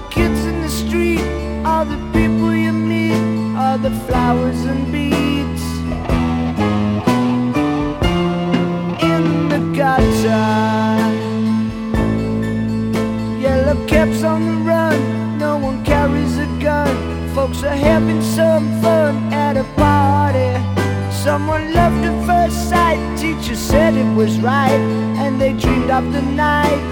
kids in the street, all the people you meet, all the flowers and beads. In the gutter, yellow caps on the run, no one carries a gun. Folks are having some fun at a party. Someone loved at first sight, teacher said it was right, and they dreamed of the night.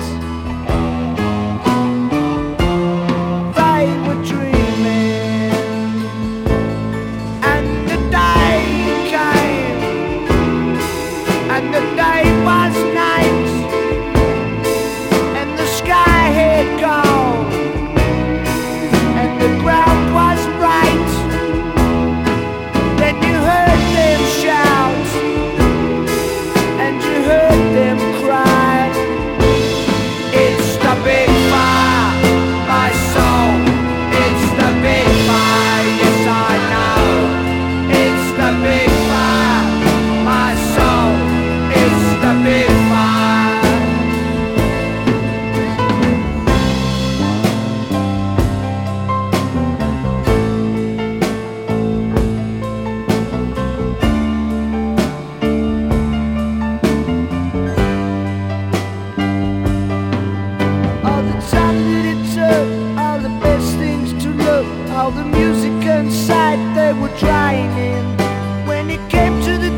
They were dreaming, and the day came, and the day was night, and the sky had gone, and the ground was bright. Then you heard them shout, and you heard them cry. It's the big fire, my soul. It's the big fire, yes I know. It's the big fire, my soul. It's the big fire. All the time that it took, all the best things to look, all the music inside, they were drying in. When it came to the